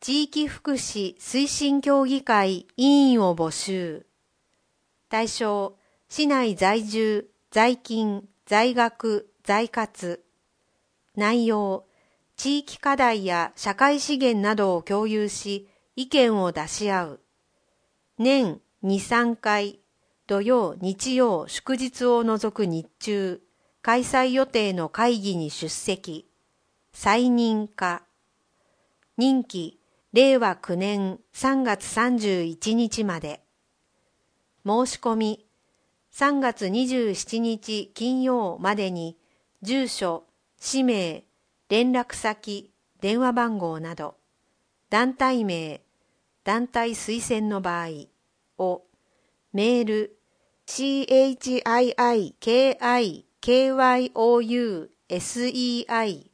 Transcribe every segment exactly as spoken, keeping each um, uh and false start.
地域福祉推進協議会委員を募集。対象、市内在住、在勤、在学、在活。内容、地域課題や社会資源などを共有し、意見を出し合う。年に、さんかい、土曜、日曜、祝日を除く日中、開催予定の会議に出席。再任可。任期、れいわきゅうねんさんがつさんじゅういちにちまで。申し込み、さんがつにじゅうしちにち金曜までに、住所、氏名、連絡先、電話番号など、団体名、団体推薦の場合を、メール、チッキキヨウセイ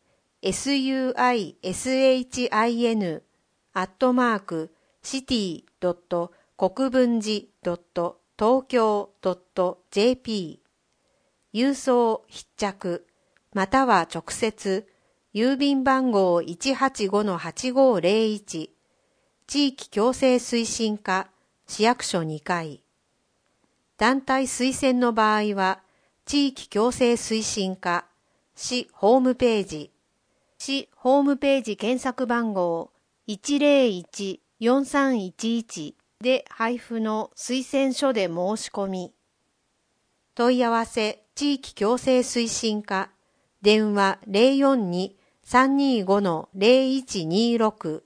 SUISUISHIN アットマークシティドット国分寺ドット東京ドット ジェーピー 郵送必着または直接郵便番号 いちはちごのはちごゼロいち 地域共生推進課市役所にかい団体推薦の場合は地域共生推進課市ホームページ市ホームページ検索番号 いちゼロいちよんさんいちいち で配布の推薦書で申し込み。問い合わせ地域共生推進課電話 ゼロよんに さんにごのゼロいちにろく。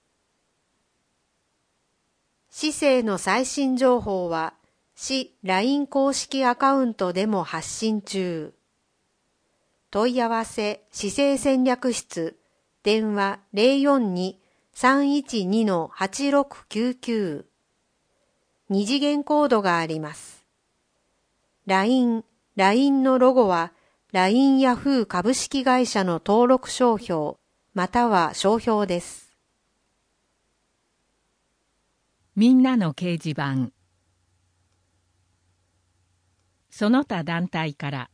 市政の最新情報は市 ライン 公式アカウントでも発信中。問い合わせ市政戦略室電話 ゼロよんに さんいちにのはちろくきゅうきゅう 二次元コードがあります。ライン、ライン のロゴは ライン ヤフー株式会社の登録商標または商標です。 みんなの掲示板。その他団体から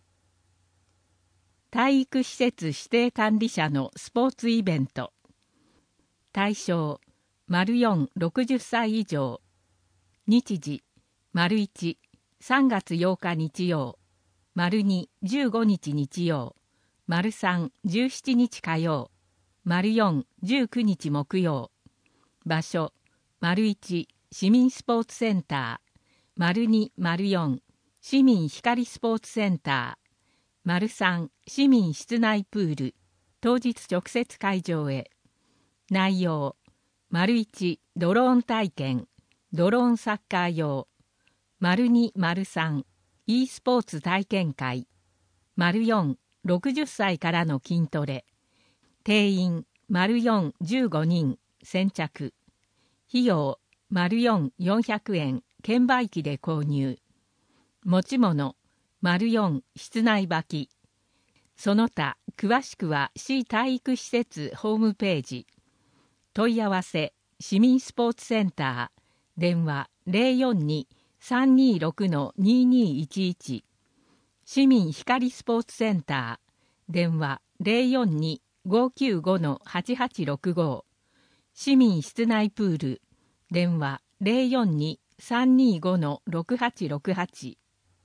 体育施設指定管理者のスポーツイベント。対象、丸よん、ろくじゅっさい以上。日時、丸いち、さんがつようか日曜。丸に、じゅうごにち日曜。丸さん、じゅうしちにち火曜。丸よん、じゅうくにち木曜。場所、丸いち、市民スポーツセンター。丸に、丸よん、市民光スポーツセンター。丸さん、市民室内プール、当日直接会場へ。内容、丸いち、ドローン体験、ドローンサッカー用。丸に、丸さん、e スポーツ体験会。丸よん、ろくじゅっさいからの筋トレ。定員、丸よん、じゅうごにん、先着。費用、丸よん、よんひゃくえん、券売機で購入。持ち物、丸よん、室内履き。その他、詳しくは市体育施設ホームページ。問い合わせ、市民スポーツセンター、電話 ゼロよんに さんにろくのににいちいち。市民光スポーツセンター、電話 ゼロよんに ごきゅうごのはちはちろくご。市民室内プール、電話 ゼロよんに さんにごのろくはちろくはち。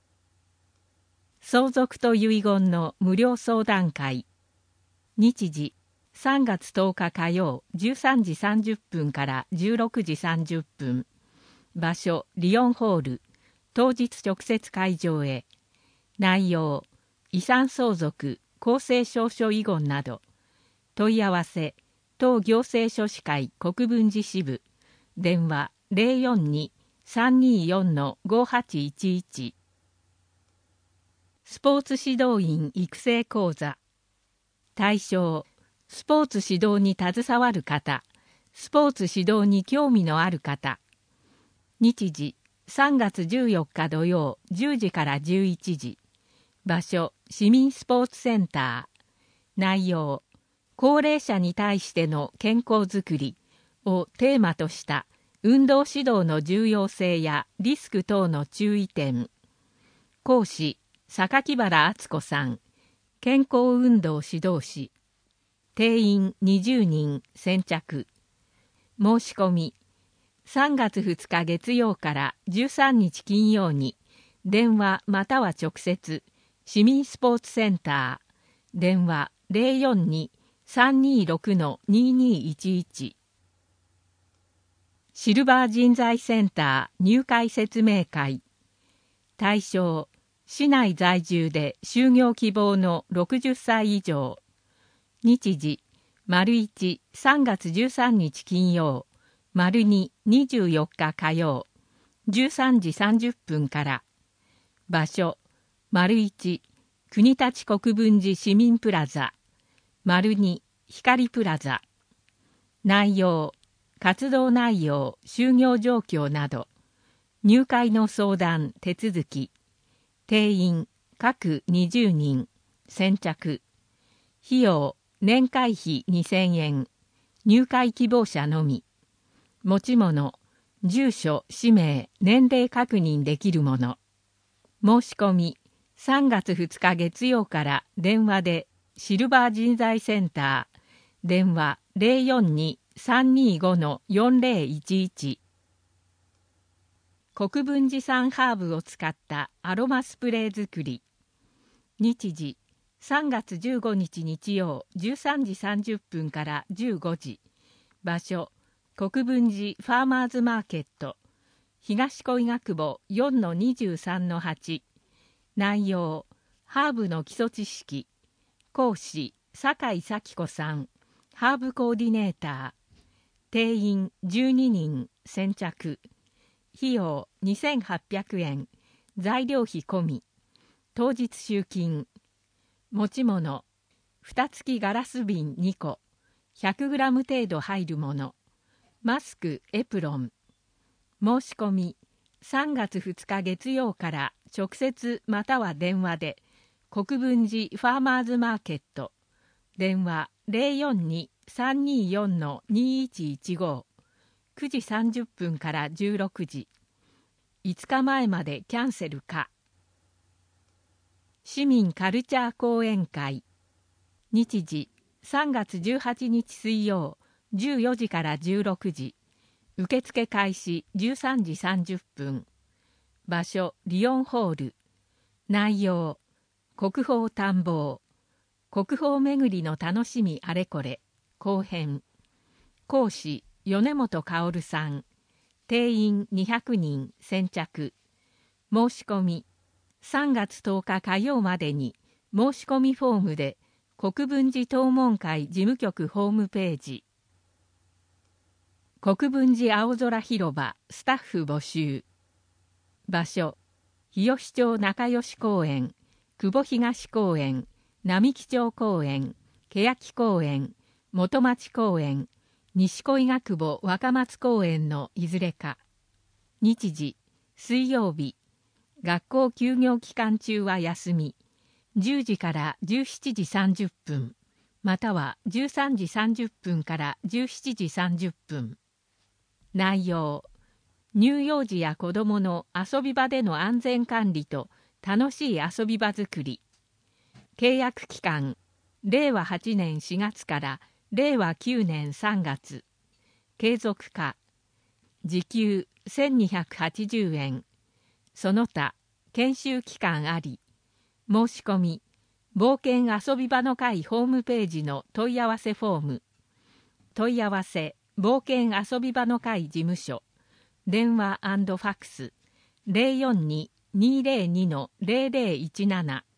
相続と遺言の無料相談会。日時、さんがつとおか火曜じゅうさんじさんじゅっぷんからじゅうろくじさんじゅっぷん。場所、リオンホール。当日直接会場へ。内容、遺産相続、公正証書遺言など。問い合わせ、当行政書士会国分寺支部。電話 ゼロよんに さんによんのごはちいちいち。スポーツ指導員育成講座。対象、スポーツ指導に携わる方、スポーツ指導に興味のある方。日時、さんがつじゅうよっか土曜じゅうじからじゅういちじ。場所、市民スポーツセンター。内容、高齢者に対しての健康づくりをテーマとした運動指導の重要性やリスク等の注意点。講師、榊原敦子さん、健康運動指導士。定員にじゅうにん、先着。 申し込みさんがつふつか月曜からじゅうさんにち金曜に電話または直接市民スポーツセンター電話 ゼロよんに さんにろく ににいちいち。シルバー人材センター入会説明会。対象市内在住で就業希望のろくじゅっさい以上。日時丸いち、さんがつじゅうさんにち金曜、丸に、にじゅうよっか火曜、じゅうさんじさんじゅっぷんから。場所丸いち、国立国分寺市民プラザ、丸に、光プラザ。内容活動内容、就業状況など、入会の相談、手続き、定員、各にじゅうにん、先着、費用、年会費にせんえん、入会希望者のみ、持ち物、住所、氏名、年齢確認できるもの、申し込み、さんがつふつか月曜から電話でシルバー人材センター、電話 ゼロよんに さんにご よんゼロいちいち。国分寺産ハーブを使ったアロマスプレー作り。日時さんがつじゅうごにち日曜じゅうさんじさんじゅっぷんからじゅうごじ。場所国分寺ファーマーズマーケット、東小医学部 よんのにじゅうさんのはち。内容ハーブの基礎知識。講師酒井咲子さん、ハーブコーディネーター。定員じゅうににん、先着。費用にせんはっぴゃくえん、材料費込み。当日集金。持ち物蓋付きガラス瓶にこ、ひゃくグラム程度入るもの、マスク、エプロン。申し込みさんがつふつか月曜から直接または電話で国分寺ファーマーズマーケット、電話 ゼロよんに さんによん にいちいちご、くじさんじゅっぷんからじゅうろくじ。いつかまえまでキャンセルか。市民カルチャー講演会。日時さんがつじゅうはちにち水曜じゅうよじからじゅうろくじ。受付開始じゅうさんじさんじゅっぷん。場所リオンホール。内容国宝探訪、国宝巡りの楽しみあれこれ後編。講師米本薫さん。定員にひゃくにん、先着。申し込みさんがつとおか火曜までに申し込みフォームで国分寺東門会事務局ホームページ。国分寺青空広場スタッフ募集。場所日吉町仲良し公園、久保東公園、並木町公園、欅公園、元町公園、西小医学部若松公園のいずれか。日時水曜日、学校休業期間中は休み、じゅうじからじゅうしちじさんじゅっぷん、またはじゅうさんじさんじゅっぷんからじゅうしちじさんじゅっぷん。内容乳幼児や子どもの遊び場での安全管理と楽しい遊び場づくり。契約期間れいわはちねんしがつかられいわきゅうねんさんがつ。継続化。時給せんにひゃくはちじゅうえん。その他研修期間あり。申し込み冒険遊び場の会ホームページの問い合わせフォーム。問い合わせ冒険遊び場の会事務所、電話&ファックス ゼロよんに にゼロに ゼロゼロいちなな。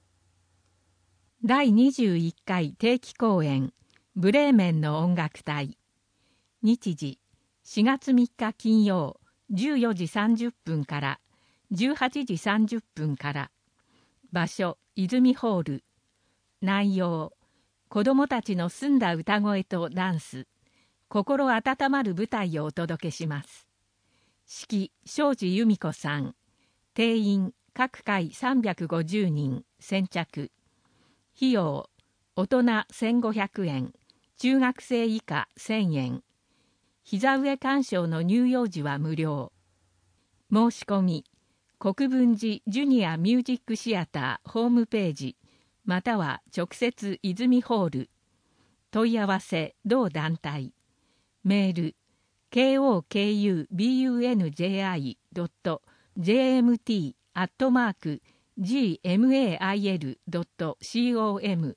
だいにじゅういっかい定期公演ブレーメンの音楽隊。日時しがつみっか金曜じゅうよじさんじゅっぷんからじゅうはちじさんじゅっぷんから。場所泉ホール。内容子どもたちの澄んだ歌声とダンス、心温まる舞台をお届けします。指揮庄司由美子さん。定員各回さんびゃくごじゅうにん、先着。費用大人せんごひゃくえん、中学生以下せんえん。膝上鑑賞の乳幼児は無料。申し込み国分寺ジュニアミュージックシアターホームページまたは直接泉ホール。問い合わせ同団体。メールケーオーケーユービーユーエヌジェーアイドットジェーエムティーアットマークジーエムエーアイエルドットコム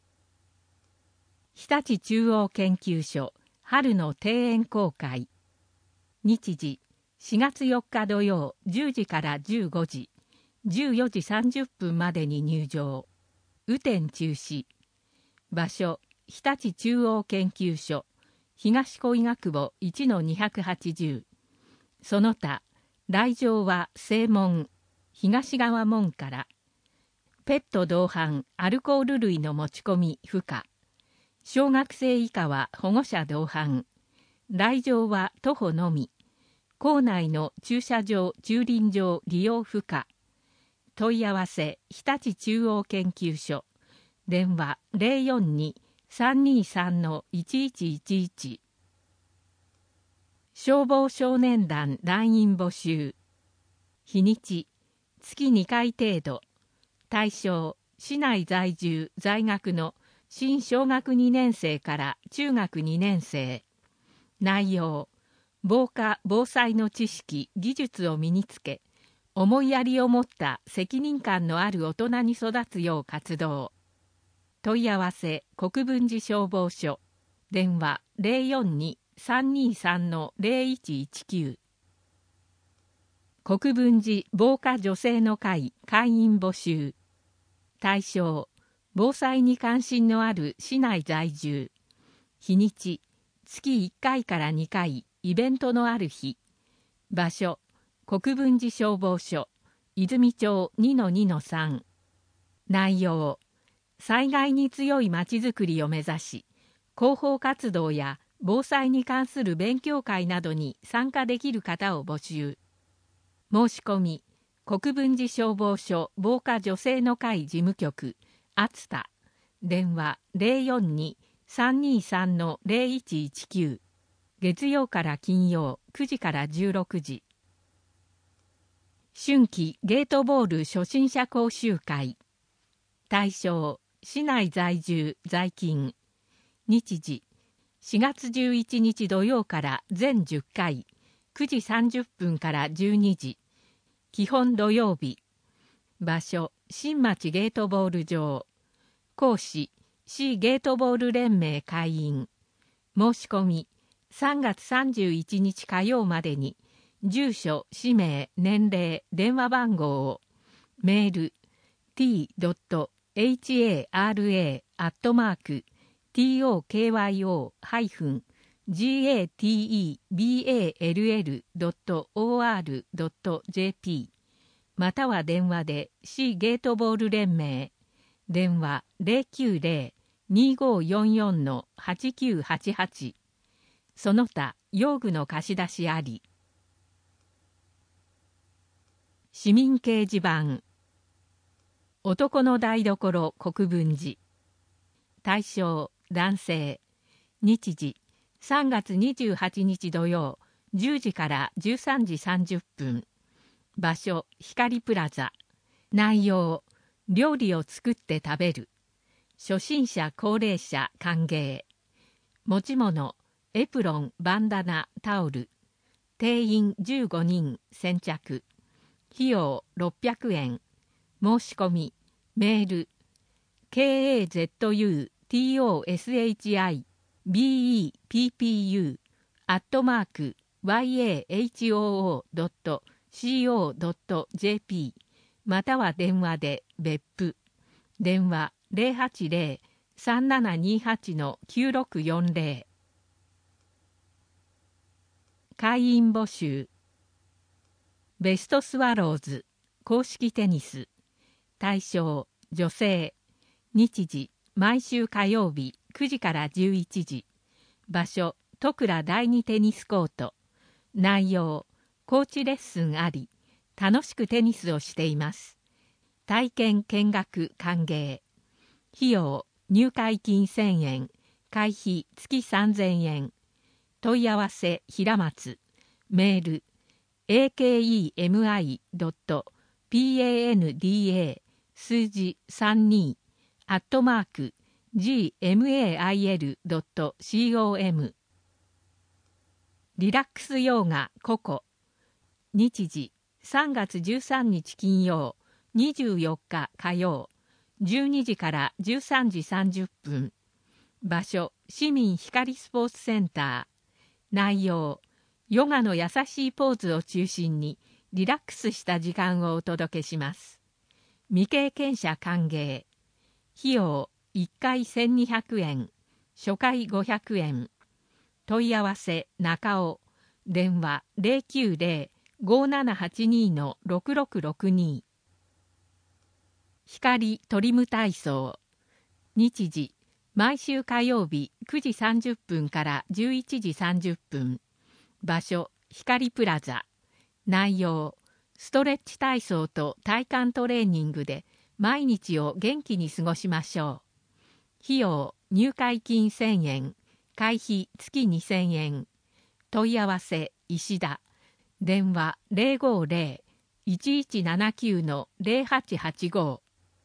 日立中央研究所春の庭園公開。日時しがつよっか土曜じゅうじからじゅうごじ、じゅうよじさんじゅっぷんまでに入場。雨天中止。場所日立中央研究所東小医学部 いちのにひゃくはちじゅう。その他来場は正門東側門から。ペット同伴アルコール類の持ち込み不可。小学生以下は保護者同伴。来場は徒歩のみ。校内の駐車場駐輪場利用不可。問い合わせ日立中央研究所。電話 ゼロよんに さんにさん いちいちいちいち。消防少年団団員募集。日にち月にかい程度。対象市内在住在学の新小学にねん生から中学にねん生。内容防火・防災の知識・技術を身につけ、思いやりを持った責任感のある大人に育つよう活動。問い合わせ国分寺消防署。電話 ゼロよんに さんにさん ゼロいちいちきゅう。国分寺防火女性の会会員募集。対象防災に関心のある市内在住。日にち月いっかいからにかいイベントのある日。場所国分寺消防署泉町 にのにのさん。内容災害に強いまちづくりを目指し、広報活動や防災に関する勉強会などに参加できる方を募集。申し込み国分寺消防署防火女性の会事務局熱田。電話 ゼロよんに さんにさん ゼロいちいちきゅう。月曜から金曜くじからじゅうろくじ。春季ゲートボール初心者講習会。対象市内在住在勤。日時しがつじゅういちにち土曜から全じゅっかいくじさんじゅっぷんからじゅうにじ。基本土曜日。場所新町ゲートボール場。講師市ゲートボール連盟会員。申し込みさんがつさんじゅういちにち火曜までに住所氏名年齢電話番号を。メール ティードットエイチエーアールエーアットマークティーオーケーワイオーハイフンジーエーティーイービーエーエルエルドットオーアールドットジェーピー または電話で市ゲートボール連盟。電話 ゼロきゅうゼロ にごよんよん はちきゅうはちはち。その他用具の貸し出しあり。市民掲示板。男の台所国分寺。対象男性。日時さんがつにじゅうはちにち土曜じゅうじからじゅうさんじさんじゅっぷん。場所光プラザ。内容料理を作って食べる。初心者高齢者歓迎。持ち物エプロンバンダナタオル。定員じゅうごにん先着。費用ろっぴゃくえん。申し込みメール ケーエーゼットユーティーオーエスエイチアイビーイーピーピーユー アットマーク ワイエーエイチオーオードットコードットジェーピー または電話で別府。電話 ゼロはちゼロ さんななにはち きゅうろくよんゼロ。会員募集。ベストスワローズ公式テニス。対象女性。日時毎週火曜日くじからじゅういちじ。場所戸倉第二テニスコート。内容コーチレッスンあり、楽しくテニスをしています。体験見学歓迎。費用入会金せんえん、会費月さんぜんえん。問い合わせ平松。メール エーケーイーエムアイドットピーエーエヌディーエー 数字さんにアットマーク ジーエムエーアイエルドットコムリラックスヨーガココ。日時さんがつじゅうさんにち金曜、にじゅうよっか火曜、じゅうにじからじゅうさんじさんじゅっぷん。場所、市民光スポーツセンター。内容、ヨガの優しいポーズを中心にリラックスした時間をお届けします。未経験者歓迎。費用いっかいせんにひゃくえん、初回ごひゃくえん。問い合わせ中尾。電話 ゼロきゅうゼロ ごーななはちに ろくろくろくに。光トリム体操。日時毎週火曜日くじさんじゅっぷんからじゅういちじさんじゅっぷん。場所光プラザ。内容、ストレッチ体操と体幹トレーニングで毎日を元気に過ごしましょう。費用入会金せんえん、会費月にせんえん。問い合わせ石田。電話 ゼロごゼロ いちいちななきゅう ゼロはちはちご。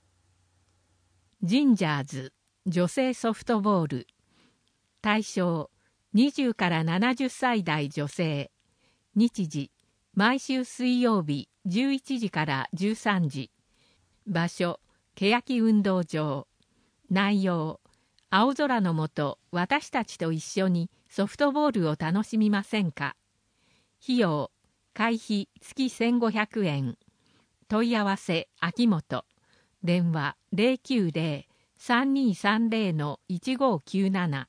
ジンジャーズ女性ソフトボール。対象にじゅうからななじゅっさい代女性。日時毎週水曜日じゅういちじからじゅうさんじ。場所欅運動場。内容、青空の下私たちと一緒にソフトボールを楽しみませんか。費用会費月せんごひゃくえん。問い合わせ秋元。電話 ゼロきゅうゼロ さんにさんゼロ いちごきゅうなな。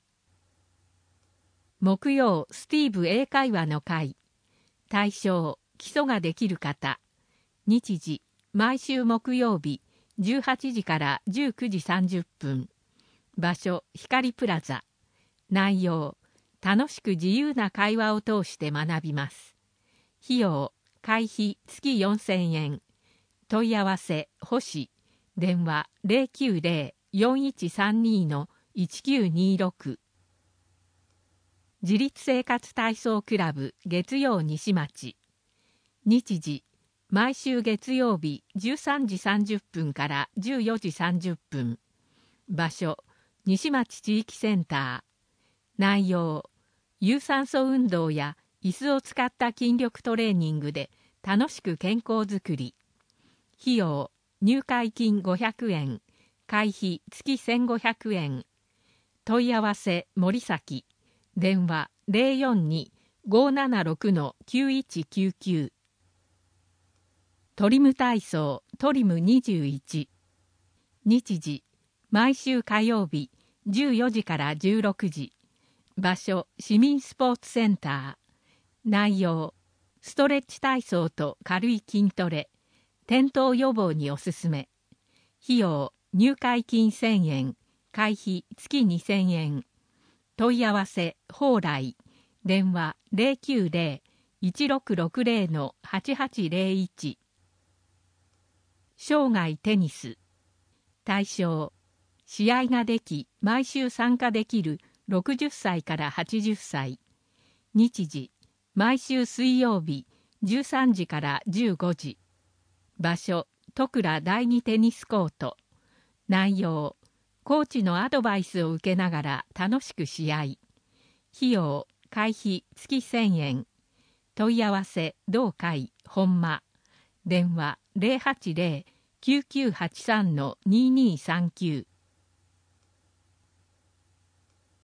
木曜スティーブ英会話の会。対象基礎ができる方。日時毎週木曜日じゅうはちじからじゅうくじさんじゅっぷん。場所光プラザ。内容、楽しく自由な会話を通して学びます。費用会費月よんせんえん。問い合わせ星。電話 ゼロきゅうゼロ よんいちさんに いちきゅうにろく。自立生活体操クラブ月曜西町。日時毎週月曜日じゅうさんじさんじゅっぷんからじゅうよじさんじゅっぷん。場所西町地域センター。内容、有酸素運動や椅子を使った筋力トレーニングで楽しく健康づくり。費用入会金ごひゃくえん、会費月せんごひゃくえん。問い合わせ森崎。電話 ゼロよんに ごーななろく きゅういちきゅうきゅう。トリム体操トリムにじゅういち。日時毎週火曜日じゅうよじからじゅうろくじ。場所市民スポーツセンター。内容、ストレッチ体操と軽い筋トレ、転倒予防におすすめ。費用入会金せんえん、会費月にせんえん。問い合わせ蓬莱。電話 ゼロきゅうゼロ いちろくろくゼロ はちはちゼロいち。生涯テニス。対象、試合ができ毎週参加できるろくじゅっさいからはちじゅっさい。日時毎週水曜日じゅうさんじからじゅうごじ。場所戸倉第二テニスコート。内容、コーチのアドバイスを受けながら楽しく試合。費用会費月せんえん。問い合わせ同会本間。電話 ゼロはちゼロ きゅうきゅうはちさん にーにーさんきゅう。